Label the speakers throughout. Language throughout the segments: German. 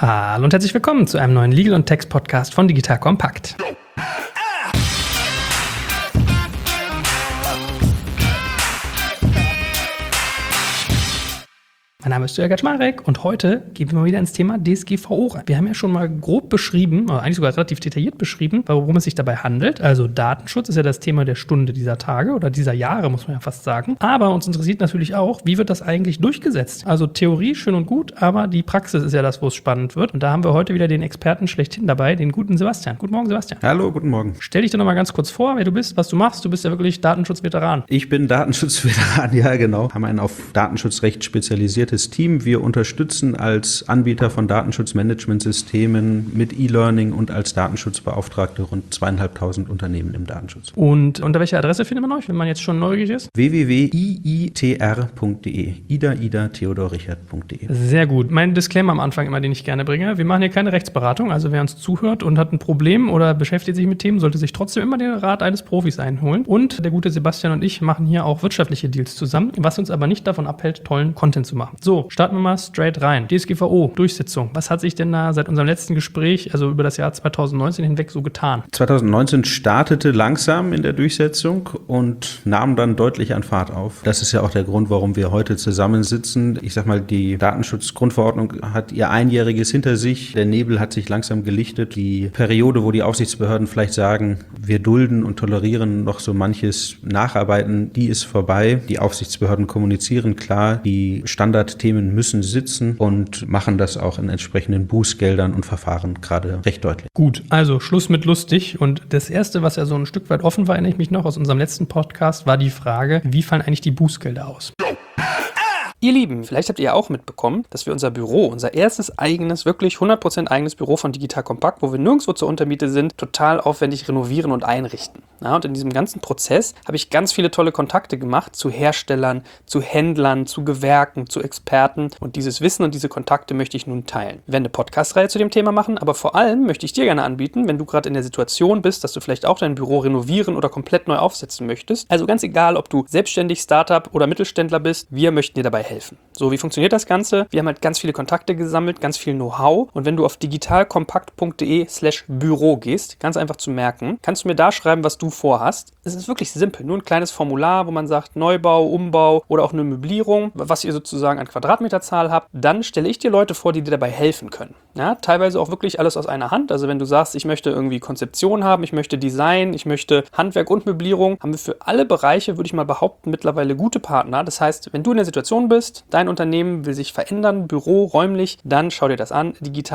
Speaker 1: Hallo und herzlich willkommen zu einem neuen Legal- und Tax-Podcast von Digital Compact. Mein Name ist Jörg Kaczmarek und heute gehen wir mal wieder ins Thema DSGVO rein. Wir haben ja schon mal grob beschrieben, oder eigentlich sogar relativ detailliert beschrieben, worum es sich dabei handelt. Also Datenschutz ist ja das Thema der Stunde dieser Tage oder dieser Jahre, muss man ja fast sagen. Aber uns interessiert natürlich auch, wie wird das eigentlich durchgesetzt? Also Theorie schön und gut, aber die Praxis ist ja das, wo es spannend wird. Und da haben wir heute wieder den Experten schlechthin dabei, den guten Sebastian. Guten Morgen, Sebastian.
Speaker 2: Hallo, guten Morgen.
Speaker 1: Stell dich doch noch mal ganz kurz vor, wer du bist, was du machst. Du bist ja wirklich Datenschutzveteran.
Speaker 2: Ich bin Datenschutzveteran, ja genau. Haben ein auf Datenschutzrecht spezialisiertes Team. Wir unterstützen als Anbieter von Datenschutzmanagementsystemen mit E-Learning und als Datenschutzbeauftragte rund 2.500 Unternehmen im Datenschutz.
Speaker 1: Und unter welcher Adresse findet man euch, wenn man jetzt schon neugierig ist?
Speaker 2: www.iitr.de Ida Theodor Richard.de.
Speaker 1: Sehr gut. Mein Disclaimer am Anfang immer, den ich gerne bringe. Wir machen hier keine Rechtsberatung. Also wer uns zuhört und hat ein Problem oder beschäftigt sich mit Themen, sollte sich trotzdem immer den Rat eines Profis einholen. Und der gute Sebastian und ich machen hier auch wirtschaftliche Deals zusammen, was uns aber nicht davon abhält, tollen Content zu machen. So, starten wir mal straight rein. DSGVO, Durchsetzung. Was hat sich denn da seit unserem letzten Gespräch, also über das Jahr 2019 hinweg, so getan?
Speaker 2: 2019 startete langsam in der Durchsetzung und nahm dann deutlich an Fahrt auf. Das ist ja auch der Grund, warum wir heute zusammensitzen. Ich sag mal, die Datenschutzgrundverordnung hat ihr Einjähriges hinter sich. Der Nebel hat sich langsam gelichtet. Die Periode, wo die Aufsichtsbehörden vielleicht sagen, wir dulden und tolerieren noch so manches Nacharbeiten, die ist vorbei. Die Aufsichtsbehörden kommunizieren klar, die Standardthemen müssen sitzen und machen das auch in entsprechenden Bußgeldern und Verfahren gerade recht deutlich.
Speaker 1: Gut, also Schluss mit lustig. Und das Erste, was ja so ein Stück weit offen war, erinnere ich mich noch aus unserem letzten Podcast, war die Frage, wie fallen eigentlich die Bußgelder aus? Ihr Lieben, vielleicht habt ihr ja auch mitbekommen, dass wir unser erstes eigenes, wirklich 100% eigenes Büro von Digital Compact, wo wir nirgendwo zur Untermiete sind, total aufwendig renovieren und einrichten. Ja, und in diesem ganzen Prozess habe ich ganz viele tolle Kontakte gemacht zu Herstellern, zu Händlern, zu Gewerken, zu Experten. Und dieses Wissen und diese Kontakte möchte ich nun teilen. Wir werden eine Podcast-Reihe zu dem Thema machen, aber vor allem möchte ich dir gerne anbieten, wenn du gerade in der Situation bist, dass du vielleicht auch dein Büro renovieren oder komplett neu aufsetzen möchtest. Also ganz egal, ob du selbstständig, Startup oder Mittelständler bist, wir möchten dir dabei helfen. So, wie funktioniert das Ganze? Wir haben halt ganz viele Kontakte gesammelt, ganz viel Know-how. Und wenn du auf digitalkompakt.de/Büro gehst, ganz einfach zu merken, kannst du mir da schreiben, was du vorhast. Es ist wirklich simpel. Nur ein kleines Formular, wo man sagt Neubau, Umbau oder auch eine Möblierung, was ihr sozusagen an Quadratmeterzahl habt. Dann stelle ich dir Leute vor, die dir dabei helfen können. Ja, teilweise auch wirklich alles aus einer Hand. Also wenn du sagst, ich möchte irgendwie Konzeption haben, ich möchte Design, ich möchte Handwerk und Möblierung, haben wir für alle Bereiche, würde ich mal behaupten, mittlerweile gute Partner. Das heißt, wenn du in der Situation bist, dein Unternehmen will sich verändern, Büro, räumlich, dann schau dir das an,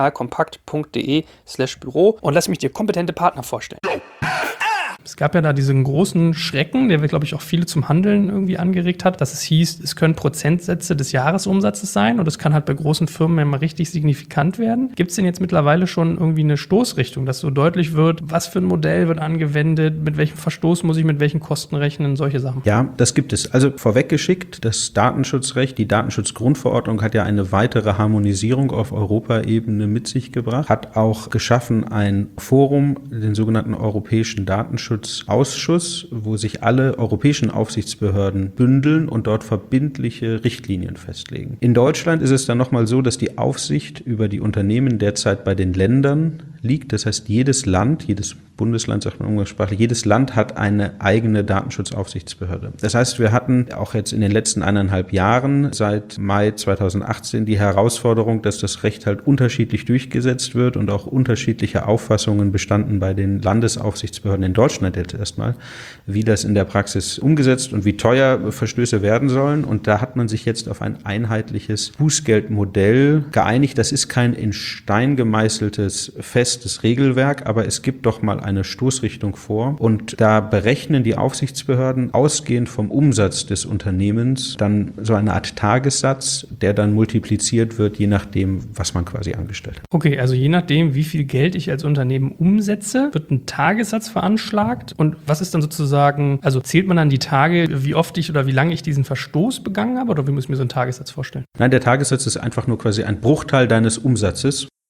Speaker 1: digitalkompakt.de/Büro und lass mich dir kompetente Partner vorstellen. Es gab ja da diesen großen Schrecken, der, glaube ich, auch viele zum Handeln irgendwie angeregt hat, dass es hieß, es können Prozentsätze des Jahresumsatzes sein und es kann halt bei großen Firmen ja mal richtig signifikant werden. Gibt es denn jetzt mittlerweile schon irgendwie eine Stoßrichtung, dass so deutlich wird, was für ein Modell wird angewendet, mit welchem Verstoß muss ich mit welchen Kosten rechnen, solche Sachen?
Speaker 2: Ja, das gibt es. Also vorweggeschickt, das Datenschutzrecht, die Datenschutzgrundverordnung hat ja eine weitere Harmonisierung auf Europaebene mit sich gebracht, hat auch geschaffen ein Forum, den sogenannten Europäischen Datenschutzausschuss, wo sich alle europäischen Aufsichtsbehörden bündeln und dort verbindliche Richtlinien festlegen. In Deutschland ist es dann nochmal so, dass die Aufsicht über die Unternehmen derzeit bei den Ländern liegt. Das heißt, jedes Land, jedes Bundesland, sagt man umgangssprachlich, jedes Land hat eine eigene Datenschutzaufsichtsbehörde. Das heißt, wir hatten auch jetzt in den letzten 1,5 Jahren, seit Mai 2018, die Herausforderung, dass das Recht halt unterschiedlich durchgesetzt wird und auch unterschiedliche Auffassungen bestanden bei den Landesaufsichtsbehörden in Deutschland jetzt erstmal, wie das in der Praxis umgesetzt und wie teuer Verstöße werden sollen. Und da hat man sich jetzt auf ein einheitliches Bußgeldmodell geeinigt. Das ist kein in Stein gemeißeltes, festes Regelwerk, aber es gibt doch mal eine Stoßrichtung vor. Und da berechnen die Aufsichtsbehörden ausgehend vom Umsatz des Unternehmens dann so eine Art Tagessatz, der dann multipliziert wird, je nachdem, was man quasi angestellt hat.
Speaker 1: Okay, also je nachdem, wie viel Geld ich als Unternehmen umsetze, wird ein Tagessatz veranschlagt. Und was ist dann sozusagen, also zählt man dann die Tage, wie oft ich oder wie lange ich diesen Verstoß begangen habe? Oder wie muss ich mir so einen Tagessatz vorstellen?
Speaker 2: Nein, der Tagessatz ist einfach nur quasi ein Bruchteil deines Umsatzes.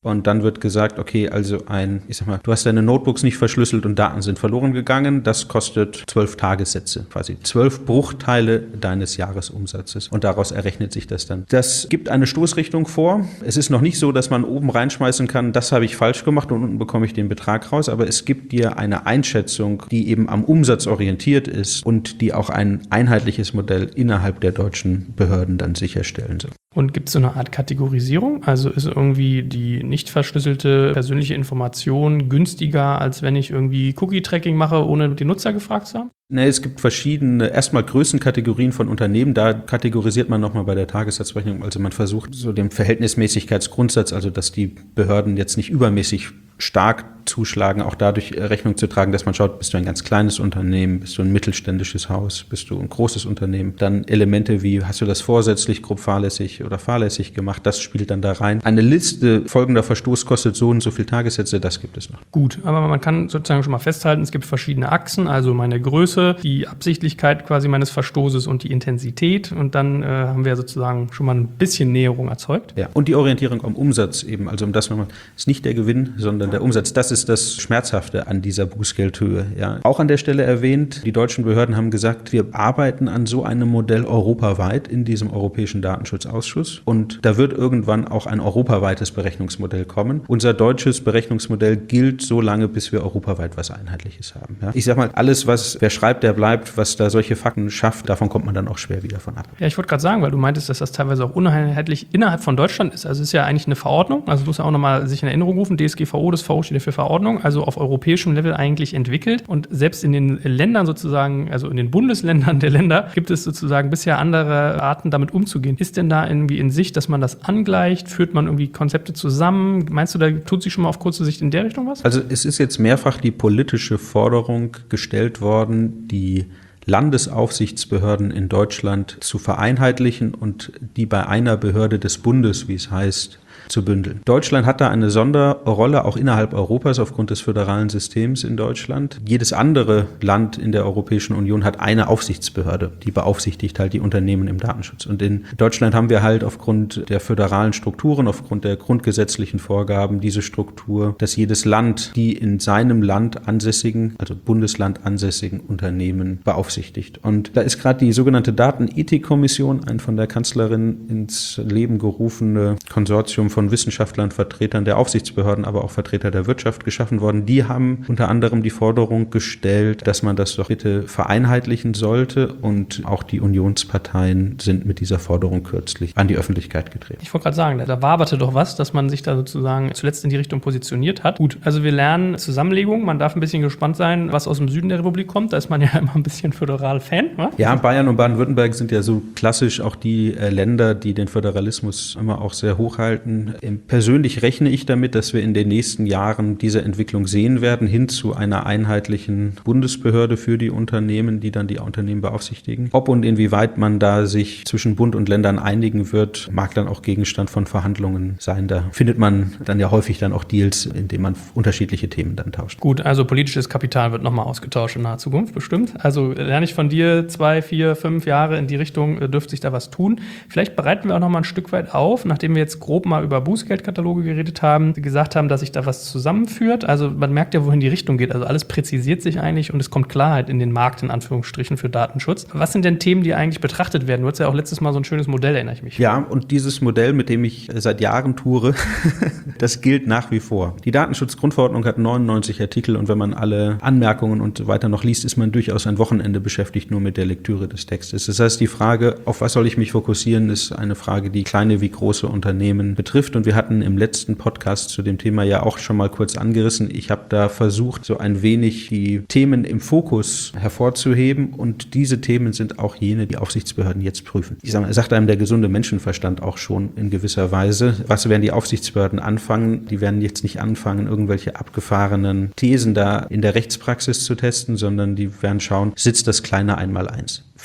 Speaker 2: Und dann wird gesagt, okay, also du hast deine Notebooks nicht verschlüsselt und Daten sind verloren gegangen. Das kostet 12 Tagessätze, quasi 12 Bruchteile deines Jahresumsatzes. Und daraus errechnet sich das dann. Das gibt eine Stoßrichtung vor. Es ist noch nicht so, dass man oben reinschmeißen kann, das habe ich falsch gemacht und unten bekomme ich den Betrag raus. Aber es gibt dir eine Einschätzung, die eben am Umsatz orientiert ist und die auch ein einheitliches Modell innerhalb der deutschen Behörden dann sicherstellen soll.
Speaker 1: Und gibt es so eine Art Kategorisierung? Also ist irgendwie die nicht verschlüsselte persönliche Information günstiger, als wenn ich irgendwie Cookie-Tracking mache, ohne die Nutzer gefragt zu haben?
Speaker 2: Es gibt verschiedene, erstmal Größenkategorien von Unternehmen. Da kategorisiert man nochmal bei der Tagessatzberechnung. Also man versucht so den Verhältnismäßigkeitsgrundsatz, also dass die Behörden jetzt nicht übermäßig stark zuschlagen, auch dadurch Rechnung zu tragen, dass man schaut, bist du ein ganz kleines Unternehmen, bist du ein mittelständisches Haus, bist du ein großes Unternehmen. Dann Elemente wie, hast du das vorsätzlich, grob fahrlässig oder fahrlässig gemacht, das spielt dann da rein. Eine Liste folgender Verstoß kostet so und so viel Tagessätze, das gibt es noch.
Speaker 1: Gut, aber man kann sozusagen schon mal festhalten, es gibt verschiedene Achsen, also meine Größe, die Absichtlichkeit quasi meines Verstoßes und die Intensität und dann haben wir sozusagen schon mal ein bisschen Näherung erzeugt.
Speaker 2: Ja, und die Orientierung am Umsatz eben, also um das nochmal, ist nicht der Gewinn, sondern der Umsatz. Das ist das Schmerzhafte an dieser Bußgeldhöhe. Ja. Auch an der Stelle erwähnt, die deutschen Behörden haben gesagt, wir arbeiten an so einem Modell europaweit in diesem Europäischen Datenschutzausschuss und da wird irgendwann auch ein europaweites Berechnungsmodell kommen. Unser deutsches Berechnungsmodell gilt so lange, bis wir europaweit was Einheitliches haben. Ja. Ich sag mal, alles, was wer schreibt, der bleibt, was da solche Fakten schafft, davon kommt man dann auch schwer wieder von ab.
Speaker 1: Ja, ich wollte gerade sagen, weil du meintest, dass das teilweise auch uneinheitlich innerhalb von Deutschland ist. Also es ist ja eigentlich eine Verordnung, also du musst ja auch nochmal sich in Erinnerung rufen, DSGVO, das VO steht ja für Verordnung, also auf europäischem Level eigentlich entwickelt. Und selbst in den Ländern sozusagen, also in den Bundesländern der Länder, gibt es sozusagen bisher andere Arten, damit umzugehen. Ist denn da irgendwie in Sicht, dass man das angleicht? Führt man irgendwie Konzepte zusammen? Meinst du, da tut sich schon mal auf kurze Sicht in der Richtung was?
Speaker 2: Also es ist jetzt mehrfach die politische Forderung gestellt worden, die Landesaufsichtsbehörden in Deutschland zu vereinheitlichen und die bei einer Behörde des Bundes, wie es heißt, zu bündeln. Deutschland hat da eine Sonderrolle, auch innerhalb Europas, aufgrund des föderalen Systems in Deutschland. Jedes andere Land in der Europäischen Union hat eine Aufsichtsbehörde, die beaufsichtigt halt die Unternehmen im Datenschutz. Und in Deutschland haben wir halt aufgrund der föderalen Strukturen, aufgrund der grundgesetzlichen Vorgaben diese Struktur, dass jedes Land die in seinem Land ansässigen, also Bundesland ansässigen Unternehmen beaufsichtigt. Und da ist gerade die sogenannte Datenethikkommission, ein von der Kanzlerin ins Leben gerufene Konsortium von Wissenschaftlern, Vertretern der Aufsichtsbehörden, aber auch Vertreter der Wirtschaft geschaffen worden. Die haben unter anderem die Forderung gestellt, dass man das doch bitte vereinheitlichen sollte und auch die Unionsparteien sind mit dieser Forderung kürzlich an die Öffentlichkeit getreten.
Speaker 1: Ich wollte gerade sagen, da waberte doch was, dass man sich da sozusagen zuletzt in die Richtung positioniert hat. Gut, also wir lernen Zusammenlegung. Man darf ein bisschen gespannt sein, was aus dem Süden der Republik kommt. Da ist man ja immer ein bisschen föderal Fan. Ne?
Speaker 2: Ja, Bayern und Baden-Württemberg sind ja so klassisch auch die Länder, die den Föderalismus immer auch sehr hochhalten. Persönlich rechne ich damit, dass wir in den nächsten Jahren diese Entwicklung sehen werden, hin zu einer einheitlichen Bundesbehörde für die Unternehmen, die dann die Unternehmen beaufsichtigen. Ob und inwieweit man da sich zwischen Bund und Ländern einigen wird, mag dann auch Gegenstand von Verhandlungen sein. Da findet man dann ja häufig dann auch Deals, in denen man unterschiedliche Themen dann tauscht.
Speaker 1: Gut, also politisches Kapital wird nochmal ausgetauscht in naher Zukunft, bestimmt. Also lerne ich von dir 2, 4, 5 Jahre in die Richtung, dürfte sich da was tun. Vielleicht bereiten wir auch nochmal ein Stück weit auf, nachdem wir jetzt grob mal über Bußgeldkataloge geredet haben, gesagt haben, dass sich da was zusammenführt. Also man merkt ja, wohin die Richtung geht. Also alles präzisiert sich eigentlich und es kommt Klarheit in den Markt, in Anführungsstrichen, für Datenschutz. Was sind denn Themen, die eigentlich betrachtet werden? Du hattest ja auch letztes Mal so ein schönes Modell, erinnere ich mich.
Speaker 2: Ja, und dieses Modell, mit dem ich seit Jahren toure, das gilt nach wie vor. Die Datenschutzgrundverordnung hat 99 Artikel und wenn man alle Anmerkungen und so weiter noch liest, ist man durchaus ein Wochenende beschäftigt nur mit der Lektüre des Textes. Das heißt, die Frage, auf was soll ich mich fokussieren, ist eine Frage, die kleine wie große Unternehmen betrifft. Und wir hatten im letzten Podcast zu dem Thema ja auch schon mal kurz angerissen. Ich habe da versucht, so ein wenig die Themen im Fokus hervorzuheben. Und diese Themen sind auch jene, die Aufsichtsbehörden jetzt prüfen. Ich sage mal, sagt einem der gesunde Menschenverstand auch schon in gewisser Weise. Was werden die Aufsichtsbehörden anfangen? Die werden jetzt nicht anfangen, irgendwelche abgefahrenen Thesen da in der Rechtspraxis zu testen, sondern die werden schauen, sitzt das kleine Einmaleins.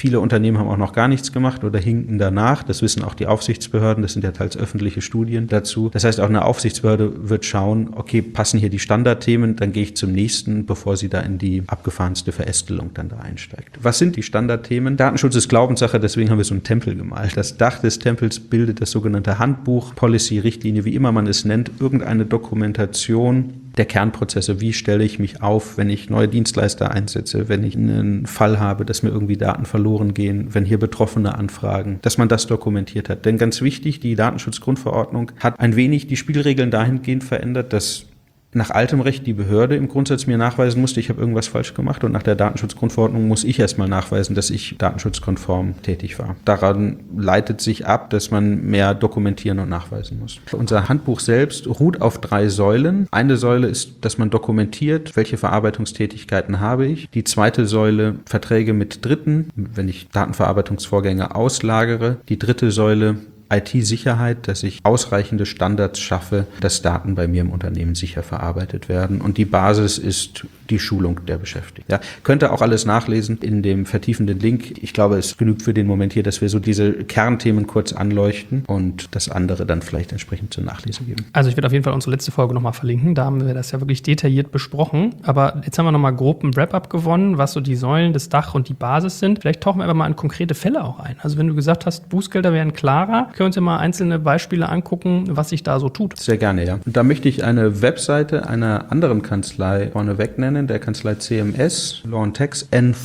Speaker 2: Viele Unternehmen haben auch noch gar nichts gemacht oder hinken danach. Das wissen auch die Aufsichtsbehörden. Das sind ja teils öffentliche Studien dazu. Das heißt, auch eine Aufsichtsbehörde wird schauen, okay, passen hier die Standardthemen, dann gehe ich zum nächsten, bevor sie da in die abgefahrenste Verästelung dann da einsteigt. Was sind die Standardthemen? Datenschutz ist Glaubenssache, deswegen haben wir so einen Tempel gemalt. Das Dach des Tempels bildet das sogenannte Handbuch, Policy, Richtlinie, wie immer man es nennt, irgendeine Dokumentation der Kernprozesse. Wie stelle ich mich auf, wenn ich neue Dienstleister einsetze, wenn ich einen Fall habe, dass mir irgendwie Daten verloren gehen, wenn hier Betroffene anfragen, dass man das dokumentiert hat. Denn ganz wichtig, die Datenschutzgrundverordnung hat ein wenig die Spielregeln dahingehend verändert, dass nach altem Recht die Behörde im Grundsatz mir nachweisen musste, ich habe irgendwas falsch gemacht, und nach der Datenschutzgrundverordnung muss ich erstmal nachweisen, dass ich datenschutzkonform tätig war. Daran leitet sich ab, dass man mehr dokumentieren und nachweisen muss. Unser Handbuch selbst ruht auf 3 Säulen. Eine Säule ist, dass man dokumentiert, welche Verarbeitungstätigkeiten habe ich. Die zweite Säule, Verträge mit Dritten, wenn ich Datenverarbeitungsvorgänge auslagere. Die dritte Säule, IT-Sicherheit, dass ich ausreichende Standards schaffe, dass Daten bei mir im Unternehmen sicher verarbeitet werden. Und die Basis ist die Schulung der Beschäftigten. Ja, könnt ihr auch alles nachlesen in dem vertiefenden Link. Ich glaube, es genügt für den Moment hier, dass wir so diese Kernthemen kurz anleuchten und das andere dann vielleicht entsprechend zur Nachlese geben.
Speaker 1: Also ich werde auf jeden Fall unsere letzte Folge nochmal verlinken. Da haben wir das ja wirklich detailliert besprochen. Aber jetzt haben wir nochmal grob ein Wrap-up gewonnen, was so die Säulen, das Dach und die Basis sind. Vielleicht tauchen wir einfach mal in konkrete Fälle auch ein. Also wenn du gesagt hast, Bußgelder wären klarer, können wir uns ja mal einzelne Beispiele angucken, was sich da so tut.
Speaker 2: Sehr gerne, ja. Und da möchte ich eine Webseite einer anderen Kanzlei vorneweg nennen, der Kanzlei CMS, Law & Tax,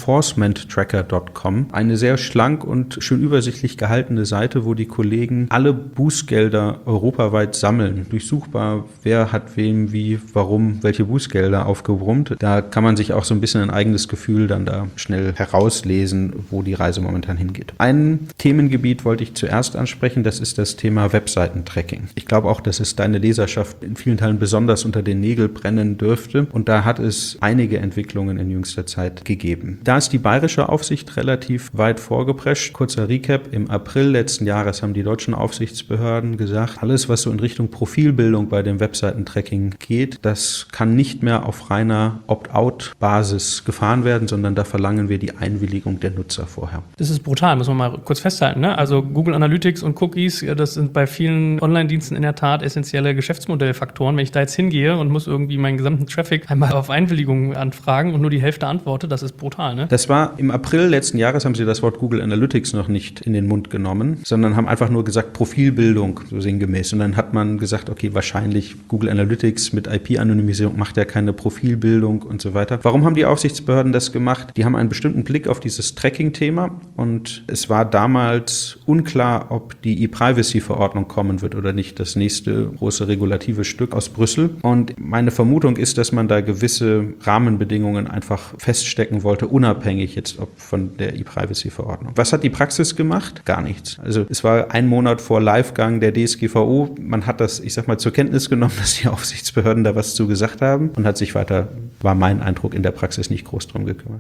Speaker 2: enforcementtracker.com. Eine sehr schlank und schön übersichtlich gehaltene Seite, wo die Kollegen alle Bußgelder europaweit sammeln. Durchsuchbar, wer hat wem, wie, warum, welche Bußgelder aufgebrummt. Da kann man sich auch so ein bisschen ein eigenes Gefühl dann da schnell herauslesen, wo die Reise momentan hingeht. Ein Themengebiet wollte ich zuerst ansprechen, das ist das Thema Webseitentracking. Ich glaube auch, dass es deine Leserschaft in vielen Teilen besonders unter den Nägeln brennen dürfte, und da hat es einige Entwicklungen in jüngster Zeit gegeben. Da ist die bayerische Aufsicht relativ weit vorgeprescht. Kurzer Recap: Im April letzten Jahres haben die deutschen Aufsichtsbehörden gesagt, alles, was so in Richtung Profilbildung bei dem Webseitentracking geht, das kann nicht mehr auf reiner Opt-out-Basis gefahren werden, sondern da verlangen wir die Einwilligung der Nutzer vorher.
Speaker 1: Das ist brutal, muss man mal kurz festhalten, ne? Also Google Analytics und Cookies, das sind bei vielen Online-Diensten in der Tat essentielle Geschäftsmodellfaktoren. Wenn ich da jetzt hingehe und muss irgendwie meinen gesamten Traffic einmal auf Einwilligung anfragen und nur die Hälfte antworte, das ist brutal, ne?
Speaker 2: Das war im April letzten Jahres, haben sie das Wort Google Analytics noch nicht in den Mund genommen, sondern haben einfach nur gesagt Profilbildung, so sinngemäß. Und dann hat man gesagt, okay, wahrscheinlich Google Analytics mit IP-Anonymisierung macht ja keine Profilbildung und so weiter. Warum haben die Aufsichtsbehörden das gemacht? Die haben einen bestimmten Blick auf dieses Tracking-Thema, und es war damals unklar, ob die E-Privacy-Verordnung kommen wird oder nicht, das nächste große regulative Stück aus Brüssel. Und meine Vermutung ist, dass man da gewisse Rahmenbedingungen einfach feststecken wollte, unabhängig jetzt ob von der E-Privacy-Verordnung. Was hat die Praxis gemacht? Gar nichts. Also es war ein Monat vor Livegang der DSGVO. Man hat das, ich sag mal, zur Kenntnis genommen, dass die Aufsichtsbehörden da was zu gesagt haben, und hat sich weiter, war mein Eindruck, in der Praxis nicht groß drum gekümmert.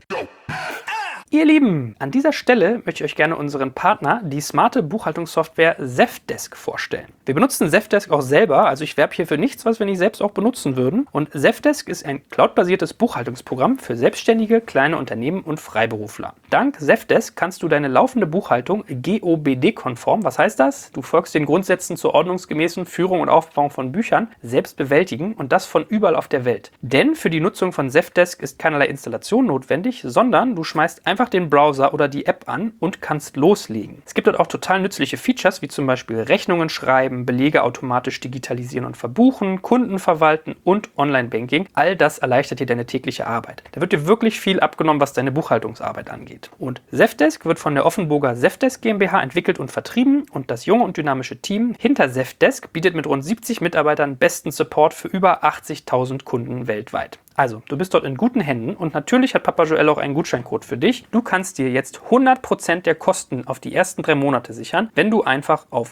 Speaker 1: Ihr Lieben, an dieser Stelle möchte ich euch gerne unseren Partner, die smarte Buchhaltungssoftware Zendesk, vorstellen. Wir benutzen Zendesk auch selber, also ich werbe hier für nichts, was wir nicht selbst auch benutzen würden. Und Zendesk ist ein cloudbasiertes Buchhaltungsprogramm für Selbstständige, kleine Unternehmen und Freiberufler. Dank Zendesk kannst du deine laufende Buchhaltung GOBD-konform, was heißt das? Du folgst den Grundsätzen zur ordnungsgemäßen Führung und Aufbewahrung von Büchern, selbst bewältigen, und das von überall auf der Welt. Denn für die Nutzung von Zendesk ist keinerlei Installation notwendig, sondern du schmeißt einfach den Browser oder die App an und kannst loslegen. Es gibt dort auch total nützliche Features, wie zum Beispiel Rechnungen schreiben, Belege automatisch digitalisieren und verbuchen, Kunden verwalten und Online-Banking. All das erleichtert dir deine tägliche Arbeit. Da wird dir wirklich viel abgenommen, was deine Buchhaltungsarbeit angeht. Und Zendesk wird von der Offenburger Zendesk GmbH entwickelt und vertrieben, und das junge und dynamische Team hinter Zendesk bietet mit rund 70 Mitarbeitern besten Support für über 80.000 Kunden weltweit. Also, du bist dort in guten Händen, und natürlich hat Papa Joel auch einen Gutscheincode für dich. Du kannst dir jetzt 100% der Kosten auf die ersten 3 Monate sichern, wenn du einfach auf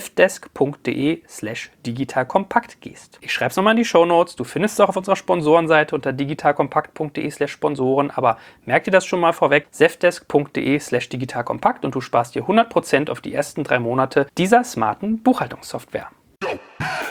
Speaker 1: zendesk.de/digitalkompakt gehst. Ich schreibe es nochmal in die Shownotes. Du findest es auch auf unserer Sponsorenseite unter digitalkompakt.de/Sponsoren. Aber merk dir das schon mal vorweg: zendesk.de/digitalkompakt, und du sparst dir 100% auf die ersten 3 Monate dieser smarten Buchhaltungssoftware.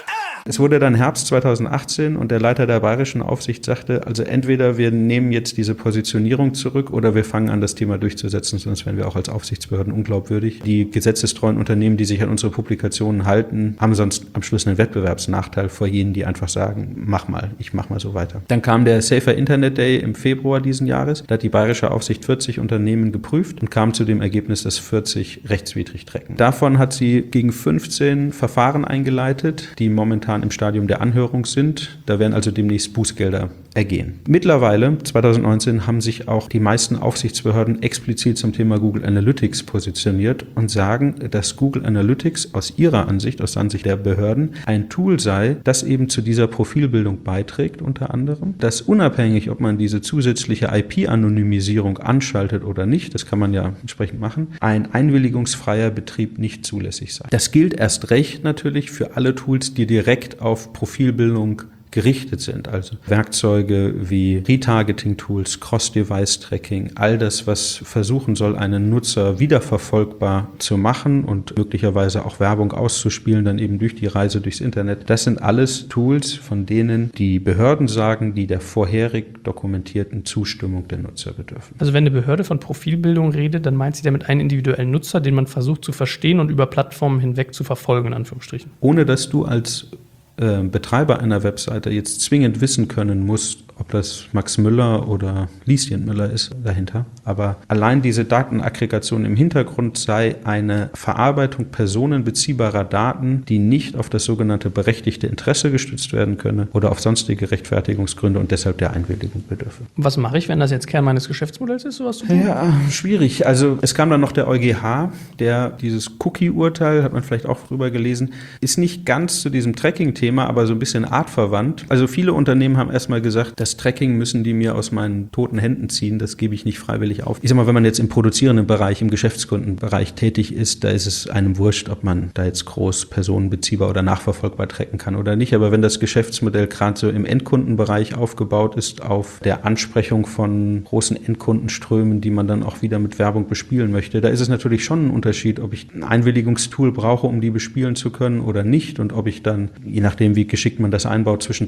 Speaker 2: Es wurde dann Herbst 2018 und der Leiter der bayerischen Aufsicht sagte, also entweder wir nehmen jetzt diese Positionierung zurück oder wir fangen an, das Thema durchzusetzen, sonst wären wir auch als Aufsichtsbehörden unglaubwürdig. Die gesetzestreuen Unternehmen, die sich an unsere Publikationen halten, haben sonst am Schluss einen Wettbewerbsnachteil vor jenen, die einfach sagen, mach mal, ich mach mal so weiter. Dann kam der Safer Internet Day im Februar diesen Jahres. Da hat die bayerische Aufsicht 40 Unternehmen geprüft und kam zu dem Ergebnis, dass 40 rechtswidrig tracken. Davon hat sie gegen 15 Verfahren eingeleitet, die momentan im Stadium der Anhörung sind. Da werden also demnächst Bußgelder ergehen. Mittlerweile, 2019, haben sich auch die meisten Aufsichtsbehörden explizit zum Thema Google Analytics positioniert und sagen, dass Google Analytics aus ihrer Ansicht, aus Ansicht der Behörden, ein Tool sei, das eben zu dieser Profilbildung beiträgt, unter anderem, dass unabhängig, ob man diese zusätzliche IP-Anonymisierung anschaltet oder nicht, das kann man ja entsprechend machen, ein einwilligungsfreier Betrieb nicht zulässig sei. Das gilt erst recht natürlich für alle Tools, die direkt auf Profilbildung gerichtet sind, also Werkzeuge wie Retargeting-Tools, Cross-Device-Tracking, all das, was versuchen soll, einen Nutzer wiederverfolgbar zu machen und möglicherweise auch Werbung auszuspielen, dann eben durch die Reise durchs Internet. Das sind alles Tools, von denen die Behörden sagen, die der vorherig dokumentierten Zustimmung der Nutzer bedürfen.
Speaker 1: Also wenn eine Behörde von Profilbildung redet, dann meint sie damit einen individuellen Nutzer, den man versucht zu verstehen und über Plattformen hinweg zu verfolgen, in Anführungsstrichen.
Speaker 2: Ohne dass du als Betreiber einer Webseite jetzt zwingend wissen können musst, ob das Max Müller oder Lieschen Müller ist dahinter. Aber allein diese Datenaggregation im Hintergrund sei eine Verarbeitung personenbeziehbarer Daten, die nicht auf das sogenannte berechtigte Interesse gestützt werden könne oder auf sonstige Rechtfertigungsgründe und deshalb der Einwilligung bedürfe.
Speaker 1: Was mache ich, wenn das jetzt Kern meines Geschäftsmodells ist, sowas zu tun?
Speaker 2: Ja, schwierig. Also es kam dann noch der EuGH, der dieses Cookie-Urteil, hat man vielleicht auch drüber gelesen, ist nicht ganz zu diesem Tracking-Thema, aber so ein bisschen artverwandt. Also viele Unternehmen haben erstmal gesagt, das Tracking müssen die mir aus meinen toten Händen ziehen, das gebe ich nicht freiwillig auf. Ich sag mal, wenn man jetzt im produzierenden Bereich, im Geschäftskundenbereich tätig ist, da ist es einem wurscht, ob man da jetzt groß personenbeziehbar oder nachverfolgbar tracken kann oder nicht. Aber wenn das Geschäftsmodell gerade so im Endkundenbereich aufgebaut ist, auf der Ansprechung von großen Endkundenströmen, die man dann auch wieder mit Werbung bespielen möchte, da ist es natürlich schon ein Unterschied, ob ich ein Einwilligungstool brauche, um die bespielen zu können oder nicht und ob ich dann, je nachdem wie geschickt man das einbaut, zwischen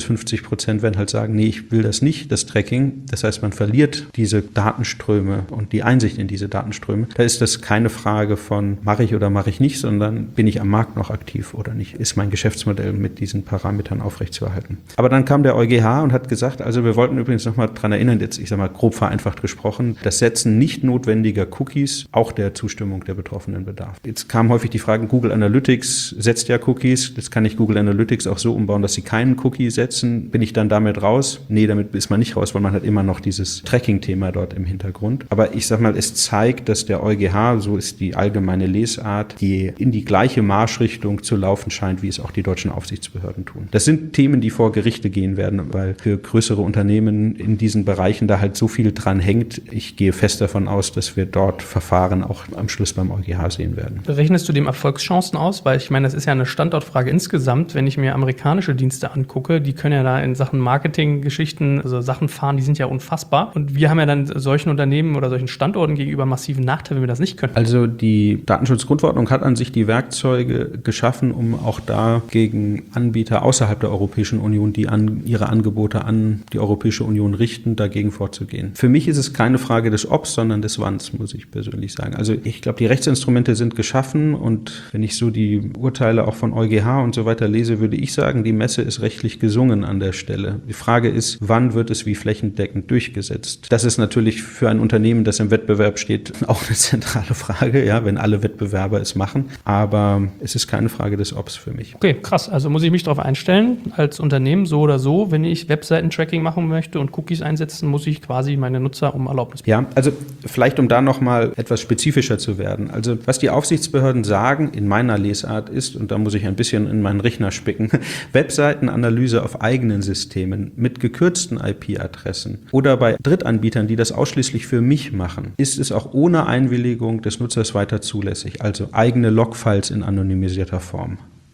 Speaker 2: 30-50% werden halt sagen, nee, ich will das nicht, das Tracking. Das heißt, man verliert diese Datenströme und die Einsicht in diese Datenströme. Da ist das keine Frage von mache ich oder mache ich nicht, sondern bin ich am Markt noch aktiv oder nicht? Ist mein Geschäftsmodell mit diesen Parametern aufrechtzuerhalten? Aber dann kam der EuGH und hat gesagt, also wir wollten übrigens nochmal dran erinnern, jetzt ich sage mal grob vereinfacht gesprochen, das Setzen nicht notwendiger Cookies auch der Zustimmung der Betroffenen bedarf. Jetzt kam häufig die Frage, Google Analytics setzt ja Cookies, jetzt kann ich Google Analytics auch so umbauen, dass sie keinen Cookie setzen. Bin ich dann damit raus? Nee, damit ist man nicht raus, weil man hat immer noch dieses Tracking-Thema dort im Hintergrund. Aber ich sag mal, es zeigt, dass der EuGH, so ist die allgemeine Lesart, die in die gleiche Marschrichtung zu laufen scheint, wie es auch die deutschen Aufsichtsbehörden tun. Das sind Themen, die vor Gerichte gehen werden, weil für größere Unternehmen in diesen Bereichen da halt so viel dran hängt. Ich gehe fest davon aus, dass wir dort Verfahren auch am Schluss beim EuGH sehen werden.
Speaker 1: Rechnest du dem Erfolgschancen aus? Weil ich meine, das ist ja eine Standortfrage insgesamt. Wenn ich mir amerikanische Dienste angucke, die können ja da in Sachen Marketinggeschichten, also Sachen fahren, die sind ja unfassbar. Und wir haben ja dann solchen Unternehmen oder solchen Standorten gegenüber massiven Nachteil, wenn wir das nicht können.
Speaker 2: Also die Datenschutzgrundverordnung hat an sich die Werkzeuge geschaffen, um auch da gegen Anbieter außerhalb der Europäischen Union, die ihre Angebote an die Europäische Union richten, dagegen vorzugehen. Für mich ist es keine Frage des Obs, sondern des Wanns, muss ich persönlich sagen. Also ich glaube, die Rechtsinstrumente sind geschaffen und wenn ich so die Urteile auch von EuGH und so weiter lese, würde ich sagen, die Messe ist rechtlich gesungen an der Stelle. Die Frage ist, wann wird es wie flächendeckend durchgesetzt? Das ist natürlich für ein Unternehmen, das im Wettbewerb steht, auch eine zentrale Frage, ja, wenn alle Wettbewerber es machen. Aber es ist keine Frage des Obs für mich.
Speaker 1: Okay, krass. Also muss ich mich darauf einstellen, als Unternehmen so oder so, wenn ich Webseiten-Tracking machen möchte und Cookies einsetzen, muss ich quasi meine Nutzer um Erlaubnis bitten.
Speaker 2: Ja, also vielleicht um da nochmal etwas spezifischer zu werden. Also was die Aufsichtsbehörden sagen in meiner Lesart ist, und da muss ich ein bisschen in meinen Rechner spicken, Webseitenanalyse auf eigenen Systemen mit gekürzten IP-Adressen oder bei Drittanbietern, die das ausschließlich für mich machen, ist es auch ohne Einwilligung des Nutzers weiter zulässig, also eigene Logfiles in anonymisierter Form.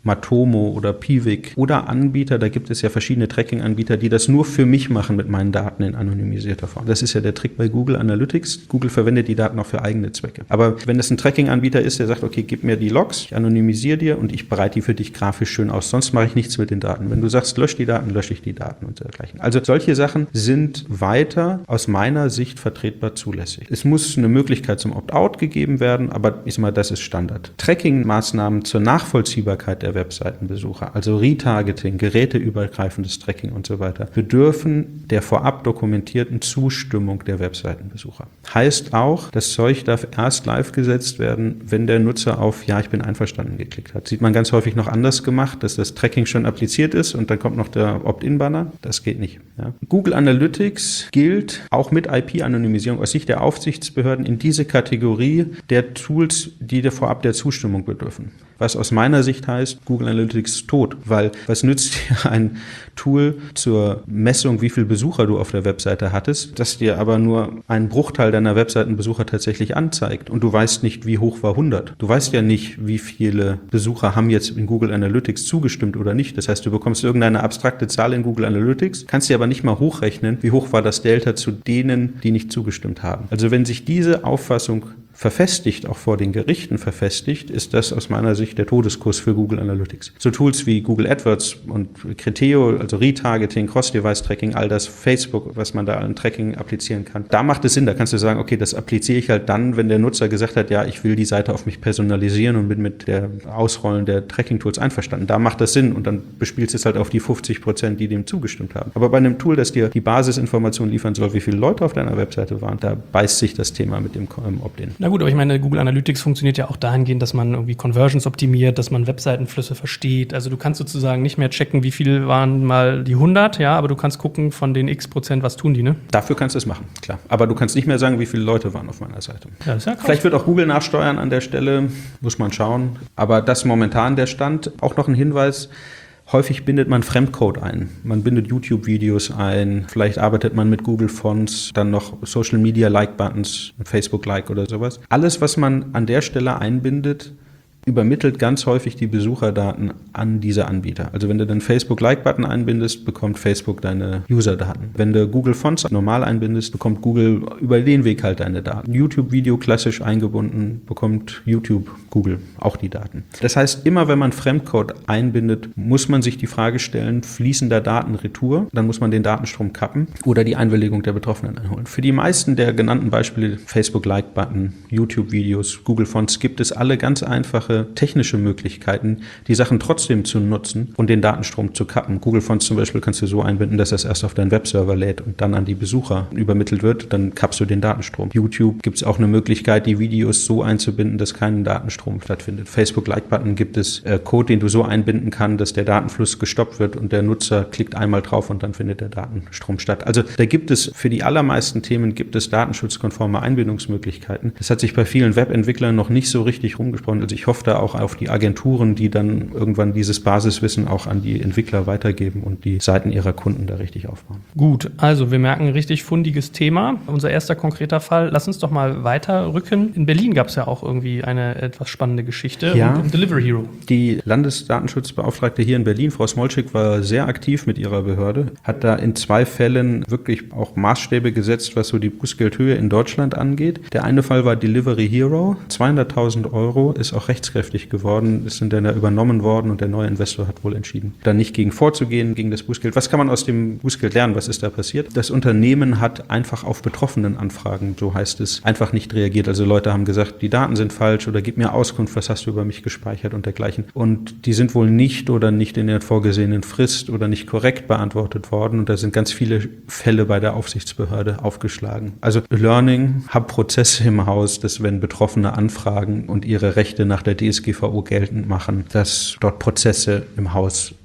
Speaker 2: Matomo oder Piwik oder Anbieter, da gibt es ja verschiedene Tracking-Anbieter, die das nur für mich machen mit meinen Daten in anonymisierter Form. Das ist ja der Trick bei Google Analytics. Google verwendet die Daten auch für eigene Zwecke. Aber wenn das ein Tracking-Anbieter ist, der sagt, okay, gib mir die Logs, ich anonymisiere dir und ich bereite die für dich grafisch schön aus, sonst mache ich nichts mit den Daten. Wenn du sagst, lösch die Daten, lösche ich die Daten und dergleichen. Also solche Sachen sind weiter aus meiner Sicht vertretbar zulässig. Es muss eine Möglichkeit zum Opt-out gegeben werden, aber ich sag mal, das ist Standard. Tracking-Maßnahmen zur Nachvollziehbarkeit der Webseitenbesucher, also Retargeting, geräteübergreifendes Tracking und so weiter, bedürfen der vorab dokumentierten Zustimmung der Webseitenbesucher. Heißt auch, das Zeug darf erst live gesetzt werden, wenn der Nutzer auf Ja, ich bin einverstanden geklickt hat. Sieht man ganz häufig noch anders gemacht, dass das Tracking schon appliziert ist und dann kommt noch der Opt-in-Banner. Das geht nicht. Ja. Google Analytics gilt auch mit IP-Anonymisierung aus Sicht der Aufsichtsbehörden in diese Kategorie der Tools, die vorab der Zustimmung bedürfen. Was aus meiner Sicht heißt, Google Analytics ist tot, weil was nützt dir ein Tool zur Messung, wie viele Besucher du auf der Webseite hattest, das dir aber nur einen Bruchteil deiner Webseitenbesucher tatsächlich anzeigt und du weißt nicht, wie hoch war 100. Du weißt ja nicht, wie viele Besucher haben jetzt in Google Analytics zugestimmt oder nicht. Das heißt, du bekommst irgendeine abstrakte Zahl in Google Analytics, kannst dir aber nicht mal hochrechnen, wie hoch war das Delta zu denen, die nicht zugestimmt haben. Also wenn sich diese Auffassung verfestigt, auch vor den Gerichten verfestigt, ist das aus meiner Sicht der Todeskurs für Google Analytics. So Tools wie Google AdWords und Criteo, also Retargeting, Cross-Device-Tracking, all das, Facebook, was man da an Tracking applizieren kann. Da macht es Sinn, da kannst du sagen, okay, das appliziere ich halt dann, wenn der Nutzer gesagt hat, ja, ich will die Seite auf mich personalisieren und bin mit der Ausrollen der Tracking-Tools einverstanden. Da macht das Sinn und dann bespielst du es halt auf die 50%, die dem zugestimmt haben. Aber bei einem Tool, das dir die Basisinformation liefern soll, wie viele Leute auf deiner Webseite waren, da beißt sich das Thema mit dem Opt-in.
Speaker 1: Na gut, aber ich meine, Google Analytics funktioniert ja auch dahingehend, dass man irgendwie Conversions optimiert, dass man Webseitenflüsse versteht. Also du kannst sozusagen nicht mehr checken, wie viel waren mal die 100, ja, aber du kannst gucken, von den x%, was tun die, ne?
Speaker 2: Dafür kannst du es machen, klar. Aber du kannst nicht mehr sagen, wie viele Leute waren auf meiner Seite.
Speaker 1: Ja, das ist ja krass.
Speaker 2: Vielleicht wird auch Google nachsteuern an der Stelle, muss man schauen. Aber das momentan der Stand. Auch noch ein Hinweis: Häufig bindet man Fremdcode ein. Man bindet YouTube-Videos ein. Vielleicht arbeitet man mit Google Fonts, dann noch Social-Media-Like-Buttons, Facebook-Like oder sowas. Alles, was man an der Stelle einbindet, übermittelt ganz häufig die Besucherdaten an diese Anbieter. Also wenn du den Facebook-Like-Button einbindest, bekommt Facebook deine User-Daten. Wenn du Google Fonts normal einbindest, bekommt Google über den Weg halt deine Daten. YouTube-Video klassisch eingebunden, bekommt YouTube, Google auch die Daten. Das heißt, immer wenn man Fremdcode einbindet, muss man sich die Frage stellen, fließen da Daten retour? Dann muss man den Datenstrom kappen oder die Einwilligung der Betroffenen einholen. Für die meisten der genannten Beispiele, Facebook-Like-Button, YouTube-Videos, Google Fonts, gibt es alle ganz einfache technische Möglichkeiten, die Sachen trotzdem zu nutzen und den Datenstrom zu kappen. Google Fonts zum Beispiel kannst du so einbinden, dass das erst auf deinen Webserver lädt und dann an die Besucher übermittelt wird, dann kappst du den Datenstrom. YouTube gibt es auch eine Möglichkeit, die Videos so einzubinden, dass kein Datenstrom stattfindet. Facebook-Like-Button gibt es Code, den du so einbinden kannst, dass der Datenfluss gestoppt wird und der Nutzer klickt einmal drauf und dann findet der Datenstrom statt. Also da gibt es für die allermeisten Themen gibt es datenschutzkonforme Einbindungsmöglichkeiten. Das hat sich bei vielen Webentwicklern noch nicht so richtig rumgesprochen. Also ich hoffe da auch auf die Agenturen, die dann irgendwann dieses Basiswissen auch an die Entwickler weitergeben und die Seiten ihrer Kunden da richtig aufbauen.
Speaker 1: Gut, also wir merken, richtig fundiges Thema. Unser erster konkreter Fall. Lass uns doch mal weiterrücken. In Berlin gab es ja auch irgendwie eine etwas spannende Geschichte.
Speaker 2: Ja,
Speaker 1: um Delivery Hero.
Speaker 2: Die Landesdatenschutzbeauftragte hier in Berlin, Frau Smolczyk, war sehr aktiv mit ihrer Behörde, hat da in 2 Fällen wirklich auch Maßstäbe gesetzt, was so die Bußgeldhöhe in Deutschland angeht. Der eine Fall war Delivery Hero, 200.000 €, ist auch rechtskräftig geworden, ist dann übernommen worden und der neue Investor hat wohl entschieden, da nicht gegen vorzugehen, gegen das Bußgeld. Was kann man aus dem Bußgeld lernen? Was ist da passiert? Das Unternehmen hat einfach auf betroffenen Anfragen, so heißt es, einfach nicht reagiert. Also Leute haben gesagt, die Daten sind falsch oder gib mir Auskunft, was hast du über mich gespeichert und dergleichen. Und die sind wohl nicht oder nicht in der vorgesehenen Frist oder nicht korrekt beantwortet worden und da sind ganz viele Fälle bei der Aufsichtsbehörde aufgeschlagen. Also Learning, hab Prozesse im Haus, dass wenn Betroffene anfragen und ihre Rechte nach der DSGVO geltend machen, dass dort Prozesse im Haus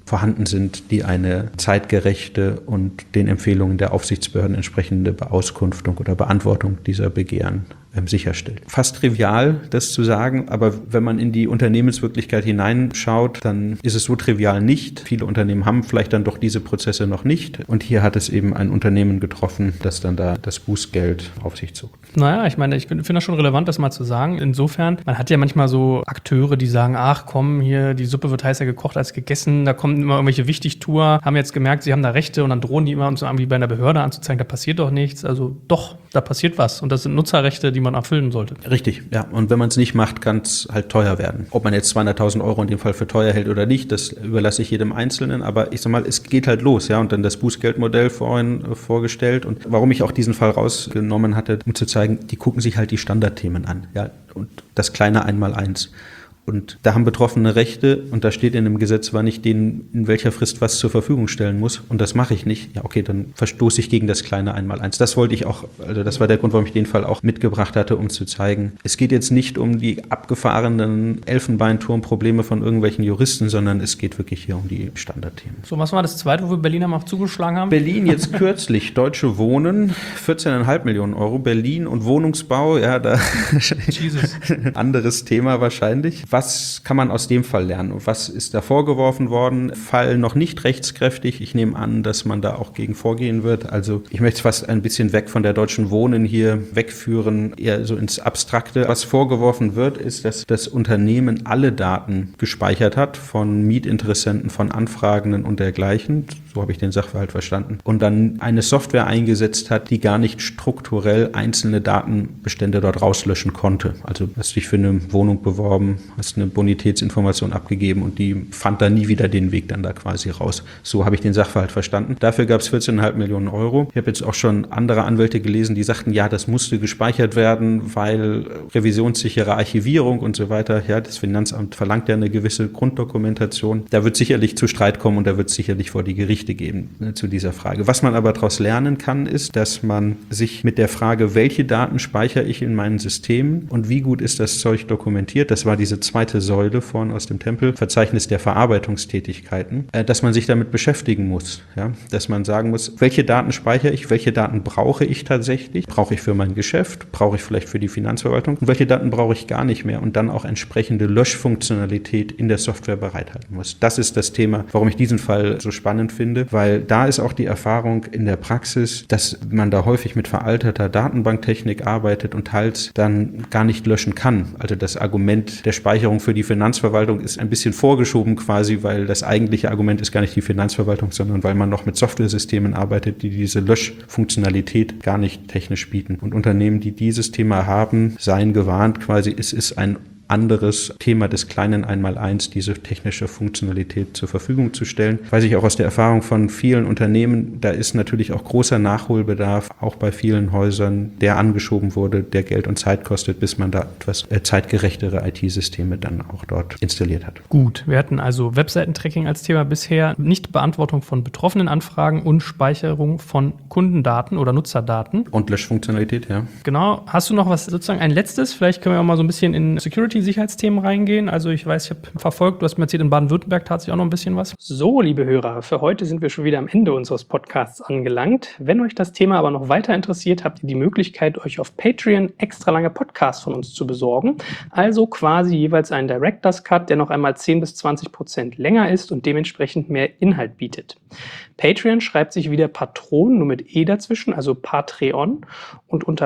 Speaker 2: vorhanden sind, die eine zeitgerechte und den Empfehlungen der Aufsichtsbehörden entsprechende Beauskunftung oder Beantwortung dieser Begehren sicherstellt. Fast trivial, das zu sagen, aber wenn man in die Unternehmenswirklichkeit hineinschaut, dann ist es so trivial nicht. Viele Unternehmen haben vielleicht dann doch diese Prozesse noch nicht. Und hier hat es eben ein Unternehmen getroffen, das dann da das Bußgeld auf sich zog.
Speaker 1: Naja, ich meine, ich finde das schon relevant, das mal zu sagen. Insofern, man hat ja manchmal so Akteure, die sagen, ach komm, hier, die Suppe wird heißer gekocht als gegessen, da kommen immer irgendwelche Wichtigtuer, haben jetzt gemerkt, sie haben da Rechte und dann drohen die immer, um so wie bei einer Behörde anzuzeigen, da passiert doch nichts. Also doch, da passiert was. Und das sind Nutzerrechte, die man erfüllen sollte.
Speaker 2: Richtig, ja. Und wenn man es nicht macht, kann es halt teuer werden. Ob man jetzt 200.000 Euro in dem Fall für teuer hält oder nicht, das überlasse ich jedem Einzelnen. Aber ich sag mal, es geht halt los, ja. Und dann das Bußgeldmodell vorhin vorgestellt. Und warum ich auch diesen Fall rausgenommen hatte, um zu zeigen, die gucken sich halt die Standardthemen an, ja. Und das kleine Einmaleins. Und da haben Betroffene Rechte und da steht in dem Gesetz, wann ich denen in welcher Frist was zur Verfügung stellen muss. Und das mache ich nicht. Ja, okay, dann verstoße ich gegen das kleine Einmaleins. Das wollte ich auch, also das war der Grund, warum ich den Fall auch mitgebracht hatte, um zu zeigen, es geht jetzt nicht um die abgefahrenen Elfenbeinturmprobleme von irgendwelchen Juristen, sondern es geht wirklich hier um die Standardthemen.
Speaker 1: So, was war das zweite, wo wir Berliner mal zugeschlagen haben?
Speaker 2: Berlin jetzt kürzlich, Deutsche Wohnen, 14,5 Millionen Euro. Berlin und Wohnungsbau, ja, da
Speaker 1: Jesus.
Speaker 2: Anderes Thema wahrscheinlich. Was kann man aus dem Fall lernen? Und was ist da vorgeworfen worden? Fall noch nicht rechtskräftig. Ich nehme an, dass man da auch gegen vorgehen wird. Also ich möchte fast ein bisschen weg von der Deutschen Wohnen hier wegführen, eher so ins Abstrakte. Was vorgeworfen wird, ist, dass das Unternehmen alle Daten gespeichert hat von Mietinteressenten, von Anfragenden und dergleichen. So habe ich den Sachverhalt verstanden. Und dann eine Software eingesetzt hat, die gar nicht strukturell einzelne Datenbestände dort rauslöschen konnte. Also hast dich für eine Wohnung beworben, hast eine Bonitätsinformation abgegeben und die fand dann nie wieder den Weg dann da quasi raus. So habe ich den Sachverhalt verstanden. Dafür gab es 14,5 Millionen Euro. Ich habe jetzt auch schon andere Anwälte gelesen, die sagten, ja, das musste gespeichert werden, weil revisionssichere Archivierung und so weiter. Ja, das Finanzamt verlangt ja eine gewisse Grunddokumentation. Da wird sicherlich zu Streit kommen und da wird es sicherlich vor die Gerichte geben, zu dieser Frage. Was man aber daraus lernen kann, ist, dass man sich mit der Frage, welche Daten speichere ich in meinen Systemen und wie gut ist das Zeug dokumentiert, das war diese zweite Säule vorhin aus dem Tempel, Verzeichnis der Verarbeitungstätigkeiten, dass man sich damit beschäftigen muss. Ja? Dass man sagen muss, welche Daten speichere ich, welche Daten brauche ich tatsächlich, brauche ich für mein Geschäft, brauche ich vielleicht für die Finanzverwaltung und welche Daten brauche ich gar nicht mehr und dann auch entsprechende Löschfunktionalität in der Software bereithalten muss. Das ist das Thema, warum ich diesen Fall so spannend finde, weil da ist auch die Erfahrung in der Praxis, dass man da häufig mit veralteter Datenbanktechnik arbeitet und teils dann gar nicht löschen kann. Also das Argument der Speicherung für die Finanzverwaltung ist ein bisschen vorgeschoben quasi, weil das eigentliche Argument ist gar nicht die Finanzverwaltung, sondern weil man noch mit Softwaresystemen arbeitet, die diese Löschfunktionalität gar nicht technisch bieten. Und Unternehmen, die dieses Thema haben, seien gewarnt quasi, es ist ein anderes Thema des kleinen Einmaleins, diese technische Funktionalität zur Verfügung zu stellen. Weiß ich auch aus der Erfahrung von vielen Unternehmen, da ist natürlich auch großer Nachholbedarf, auch bei vielen Häusern, der angeschoben wurde, der Geld und Zeit kostet, bis man da etwas zeitgerechtere IT-Systeme dann auch dort installiert hat.
Speaker 1: Gut, wir hatten also Webseitentracking als Thema bisher, Nichtbeantwortung von betroffenen Anfragen und Speicherung von Kundendaten oder Nutzerdaten.
Speaker 2: Und Löschfunktionalität, ja.
Speaker 1: Genau. Hast du noch was, sozusagen ein letztes? Vielleicht können wir auch mal so ein bisschen in Security-Sicherheitsthemen reingehen. Also ich weiß, ich habe verfolgt, du hast mir erzählt, in Baden-Württemberg tat sich auch noch ein bisschen was. So, liebe Hörer, für heute sind wir schon wieder am Ende unseres Podcasts angelangt. Wenn euch das Thema aber noch weiter interessiert, habt ihr die Möglichkeit, euch auf Patreon extra lange Podcasts von uns zu besorgen. Also quasi jeweils einen Director's Cut, der noch einmal 10-20% länger ist und dementsprechend mehr Inhalt bietet. Patreon schreibt sich wieder Patron, nur mit E dazwischen, also Patreon. Und unter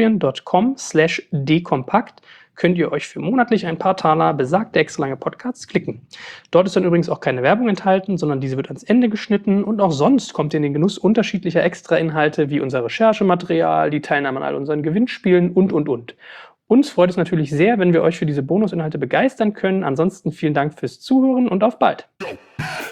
Speaker 1: patreon.com/dekompakt könnt ihr euch für monatlich ein paar Taler besagte extra lange Podcasts klicken. Dort ist dann übrigens auch keine Werbung enthalten, sondern diese wird ans Ende geschnitten und auch sonst kommt ihr in den Genuss unterschiedlicher Extra-Inhalte wie unser Recherchematerial, die Teilnahme an all unseren Gewinnspielen und. Uns freut es natürlich sehr, wenn wir euch für diese Bonusinhalte begeistern können. Ansonsten vielen Dank fürs Zuhören und auf bald.